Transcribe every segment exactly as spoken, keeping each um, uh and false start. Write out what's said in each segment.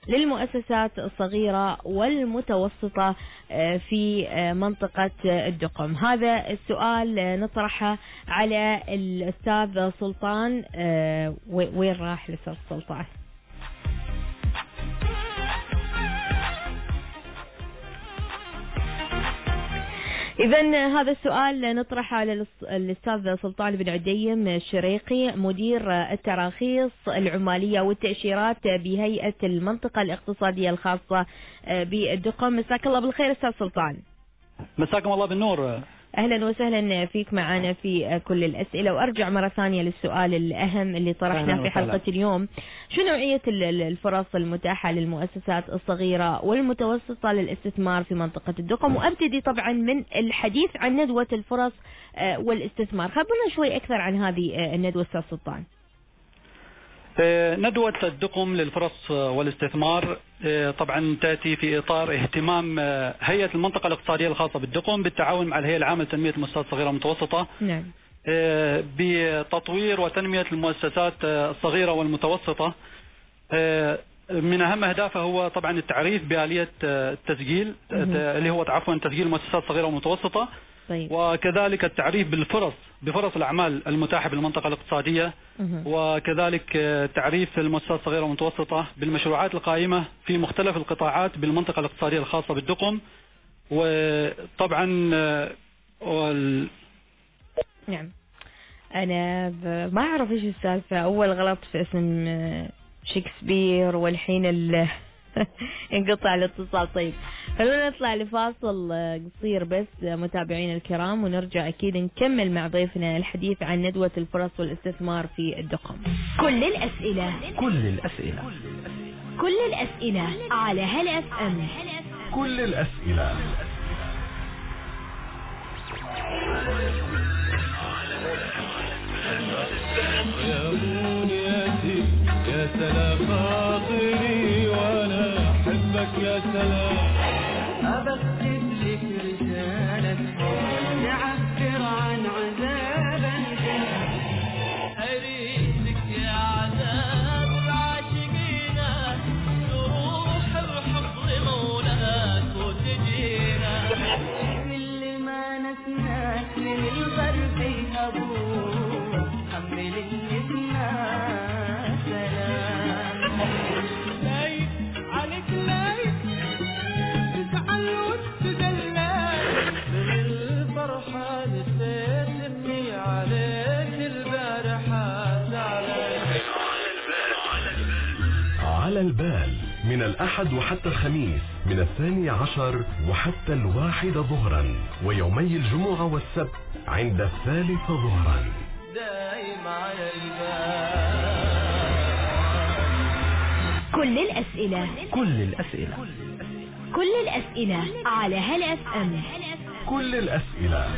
للمؤسسات الصغيرة والمتوسطة في منطقة الدقم. هذا السؤال نطرحه على الأستاذ سلطان. وين راح الأستاذ سلطان؟ إذن هذا السؤال نطرحه على الأستاذ سلطان بن عديم الشريقي، مدير التراخيص العمالية والتأشيرات بهيئة المنطقة الاقتصادية الخاصة بالدقم. مساك الله بالخير أستاذ سلطان. مساكم الله بالنور. أهلا وسهلا فيك معنا في كل الأسئلة. وأرجع مرة ثانية للسؤال الأهم اللي طرحناه في حلقة اليوم، شو نوعية الفرص المتاحة للمؤسسات الصغيرة والمتوسطة للاستثمار في منطقة الدقم؟ وأبتدي طبعا من الحديث عن ندوة الفرص والاستثمار. خبرنا شوي أكثر عن هذه الندوة أستاذ سلطان. ندوة الدقم للفرص والاستثمار طبعا تأتي في إطار اهتمام هيئة المنطقة الاقتصادية الخاصة بالدقم بالتعاون مع الهيئة العامة لتنمية المؤسسات الصغيرة والمتوسطة. نعم. بتطوير وتنمية المؤسسات الصغيرة والمتوسطة. من أهم أهدافها هو طبعا التعريف بآلية التسجيل اللي هو عفوا تسجيل المؤسسات الصغيرة والمتوسطة. طيب. وكذلك التعريف بالفرص بفرص الأعمال المتاحة بالمنطقة الاقتصادية. وكذلك تعريف المؤسسات الصغيرة والمتوسطة بالمشروعات القائمة في مختلف القطاعات بالمنطقة الاقتصادية الخاصة بالدقم. وطبعا وال... نعم. أنا ما أعرف إيش السالفة، أول غلط في اسم شكسبير والحين ال انقطع الاتصال. طيب خلونا نطلع لفاصل قصير بس متابعين الكرام، ونرجع أكيد نكمل مع ضيفنا الحديث عن ندوة الفرص والاستثمار في الدقم. كل الأسئلة كل الأسئلة كل الأسئلة على هلا اف ام. كل الأسئلة يا بنيتي يا سلام خاطري وانا احبك يا سلام. أبكتب لك رسالة تعبر عن عذابك، أريدك يا عذاب العاشقين تروح بحفظ مولاك وتجينا. كل ما نسمعك من الغرب يهبون حمل النسمة سلام. لايك عليك لايك تزعل وتدلع من الفرحة نسيتني عليك البارحة زعلان. على البال من الأحد وحتى الخميس من الثاني عشر وحتى الواحد ظهرا، ويومي الجمعة والسبت عند الثالث ظهرا. دايم على البال. كل الأسئلة كل الأسئلة كل الأسئلة على هلا اف ام. كل الأسئلة.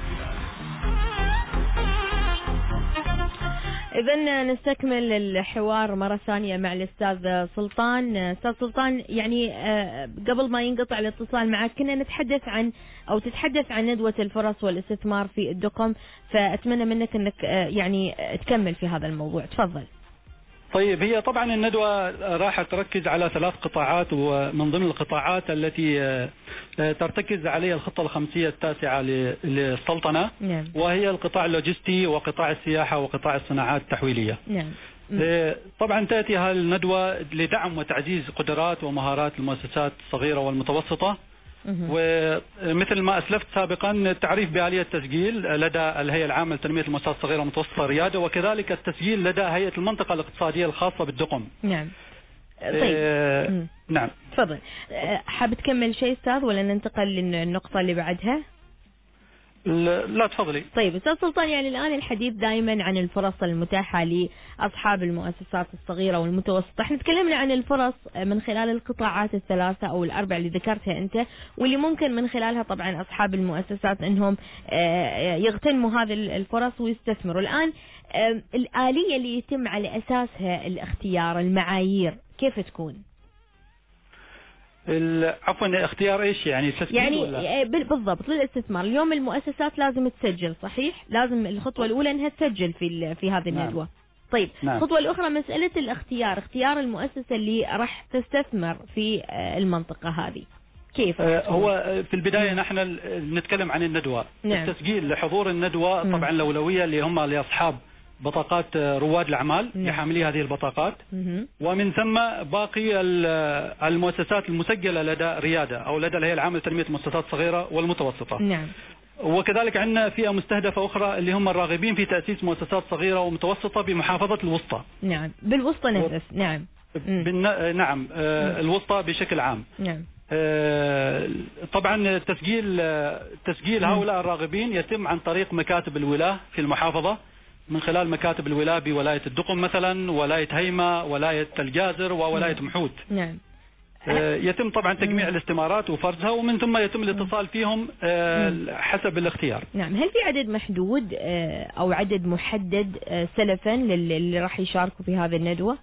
إذن نستكمل الحوار مرة ثانية مع الأستاذ سلطان. أستاذ سلطان، يعني قبل ما ينقطع الاتصال معك كنا نتحدث عن أو تتحدث عن ندوة الفرص والاستثمار في الدقم، فأتمنى منك أنك يعني تكمل في هذا الموضوع. تفضل. طيب، هي طبعا الندوة راح تركز على ثلاث قطاعات، ومن ضمن القطاعات التي ترتكز عليها الخطة الخمسية التاسعة للسلطنة. نعم. وهي القطاع اللوجستي وقطاع السياحة وقطاع الصناعات التحويلية. نعم. طبعا تأتي هذه الندوة لدعم وتعزيز قدرات ومهارات المؤسسات الصغيرة والمتوسطة، ومثل ما أسلفت سابقا التعريف بآلية التسجيل لدى الهيئة العامة لتنمية المؤسسات الصغيرة والمتوسطة ريادة، وكذلك التسجيل لدى هيئة المنطقة الاقتصادية الخاصة بالدقم. نعم. طيب. آه نعم. تفضل. حاب تكمل شيء أستاذ ولا ننتقل للنقطة اللي بعدها؟ لا تفضلي. طيب أستاذ سلطان، يعني الآن الحديث دائما عن الفرص المتاحة لأصحاب المؤسسات الصغيرة والمتوسطة. احنا تكلمنا عن الفرص من خلال القطاعات الثلاثة أو الأربع اللي ذكرتها أنت، واللي ممكن من خلالها طبعا أصحاب المؤسسات أنهم يغتنموا هذه الفرص ويستثمروا. الآن الآلية اللي يتم على أساسها الاختيار، المعايير كيف تكون؟ عفوا اختيار ايش يعني؟ يعني ولا؟ بالضبط للاستثمار. اليوم المؤسسات لازم تسجل، صحيح؟ لازم الخطوة الأولى أنها تسجل في في هذه الندوة. طيب نعم. الخطوة الأخرى مسألة الاختيار، اختيار المؤسسة اللي راح تستثمر في المنطقة هذه كيف؟ هو في البداية نحن نتكلم عن الندوة. نعم. التسجيل لحضور الندوة طبعا الأولوية اللي هم لأصحاب بطاقات رواد الأعمال، نعم. لحاملي هذه البطاقات، مم. ومن ثم باقي المؤسسات المسجلة لدى ريادة أو لدى الهيئة العامة لتنمية المؤسسات الصغيرة والمتوسطة. نعم. وكذلك عندنا فئة مستهدفة أخرى اللي هم الراغبين في تأسيس مؤسسات صغيرة ومتوسطة بمحافظة الوسطى. نعم، بالوسطى نفس. و... نعم. بالن... نعم آه الوسطى بشكل عام. نعم. آه طبعا تسجيل تسجيل هؤلاء الراغبين يتم عن طريق مكاتب الولاة في المحافظة، من خلال مكاتب الولاة بولاية الدقم مثلا، ولاية هيمة، ولاية الجازر، وولاية محود. نعم. يتم طبعا تجميع الاستمارات وفرزها، ومن ثم يتم الاتصال فيهم حسب الاختيار. نعم. هل في عدد محدود او عدد محدد سلفا للي راح يشاركوا في هذه الندوة؟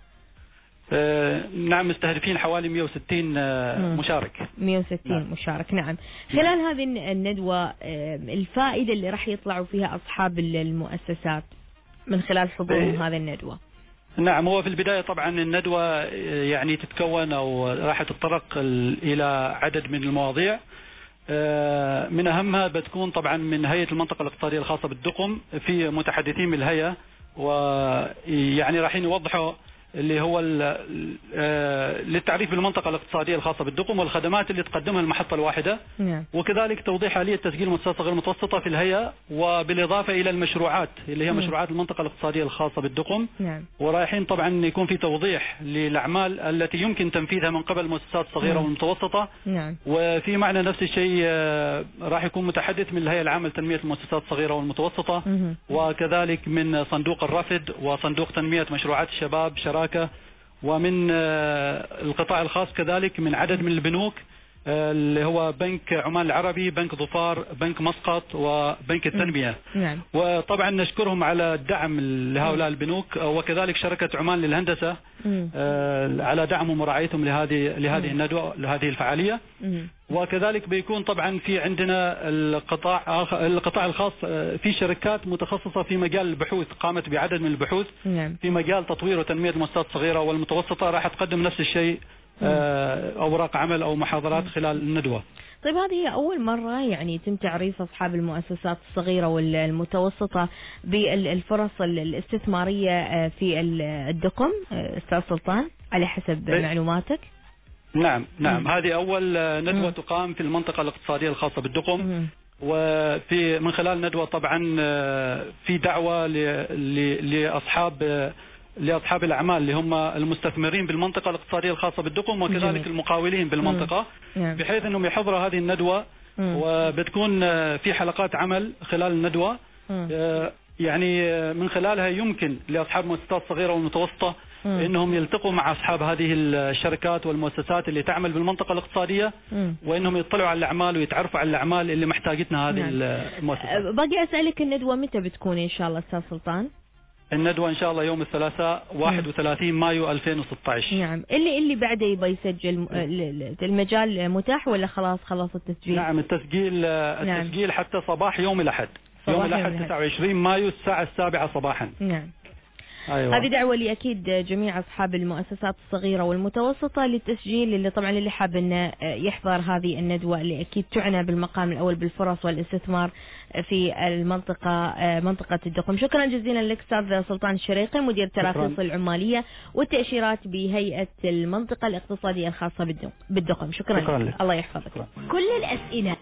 نعم، مستهدفين حوالي مئة وستين مشارك. مئة وستين نعم. مشارك. نعم. خلال هذه الندوة الفائدة اللي راح يطلعوا فيها اصحاب المؤسسات من خلال حضورهم هذه الندوة؟ نعم، هو في البداية طبعا الندوة يعني تتكون أو راح تتطرق إلى عدد من المواضيع، من أهمها بتكون طبعا من هيئة المنطقة الاقتصادية الخاصة بالدقم، في متحدثين من الهيئة، ويعني راح يوضحوا اللي هو للتعريف بالمنطقة الاقتصادية الخاصة بالدقم والخدمات اللي تقدمها المحطة الواحدة، نعم. وكذلك توضيح آلية تسجيل المؤسسات غير المتوسطة في الهيئة، وبالإضافة إلى المشروعات اللي هي مشروعات المنطقة الاقتصادية الخاصة بالدقم. نعم. ورايحين طبعا يكون في توضيح للأعمال التي يمكن تنفيذها من قبل المؤسسات الصغيرة نعم. والمتوسطة. نعم. وفي معنى نفس الشيء راح يكون متحدث من الهيئة العامة لتنمية المؤسسات الصغيرة والمتوسطة، مم. وكذلك من صندوق الرفد وصندوق تنمية مشروعات الشباب شراكة، ومن القطاع الخاص كذلك من عدد من البنوك اللي هو بنك عمان العربي، بنك ظفار، بنك مسقط، وبنك التنمية. نعم. وطبعا نشكرهم على الدعم لهؤلاء البنوك، وكذلك شركة عمان للهندسة على دعمهم ورعايتهم لهذه لهذه الندوة لهذه الفعالية. وكذلك بيكون طبعا في عندنا القطاع القطاع الخاص في شركات متخصصة في مجال البحوث، قامت بعدد من البحوث في مجال تطوير وتنمية المؤسسات الصغيرة والمتوسطة، راح تقدم نفس الشيء أوراق عمل أو محاضرات خلال الندوة. طيب هذه هي أول مرة يعني يتم تعريف أصحاب المؤسسات الصغيرة والمتوسطة بالفرص الاستثمارية في الدقم أستاذ سلطان على حسب معلوماتك؟ نعم نعم، هذه أول ندوة تقام في المنطقة الاقتصادية الخاصة بالدقم، وفي من خلال ندوة طبعا في دعوة لأصحاب لأصحاب الأعمال اللي هم المستثمرين بالمنطقة الاقتصادية الخاصة بالدقم، وكذلك المقاولين بالمنطقة، بحيث أنهم يحضروا هذه الندوة، وبتكون في حلقات عمل خلال الندوة يعني من خلالها يمكن لأصحاب المؤسسات الصغيرة والمتوسطة انهم يلتقوا مع اصحاب هذه الشركات والمؤسسات اللي تعمل بالمنطقه الاقتصاديه، وانهم يطلعوا على الاعمال ويتعرفوا على الاعمال اللي محتاجتها هذه المؤسسات. باقي اسالك الندوه متى بتكون ان شاء الله استاذ سلطان؟ الندوه ان شاء الله يوم الثلاثاء واحد وثلاثين مايو ألفين وستة عشر. نعم. اللي اللي بعده يبغى يسجل المجال متاح ولا خلاص خلاص التسجيل؟ نعم، التسجيل التسجيل نعم. حتى صباح يوم الاحد يوم الاحد تسعة وعشرين مايو الساعه السابعة صباحا. نعم. أيوة. هذه دعوة لأكيد جميع أصحاب المؤسسات الصغيرة والمتوسطة للتسجيل، اللي طبعا اللي حاب أنه يحضر هذه الندوة اللي أكيد تعنى بالمقام الأول بالفرص والاستثمار في المنطقة منطقة الدقم. شكرا جزيلا لك أستاذ سلطان الشريقي، مدير تراخيص العمالية والتأشيرات بهيئة المنطقة الاقتصادية الخاصة بالدقم. شكرا, شكرا لك. الله يحفظك. كل الأسئلة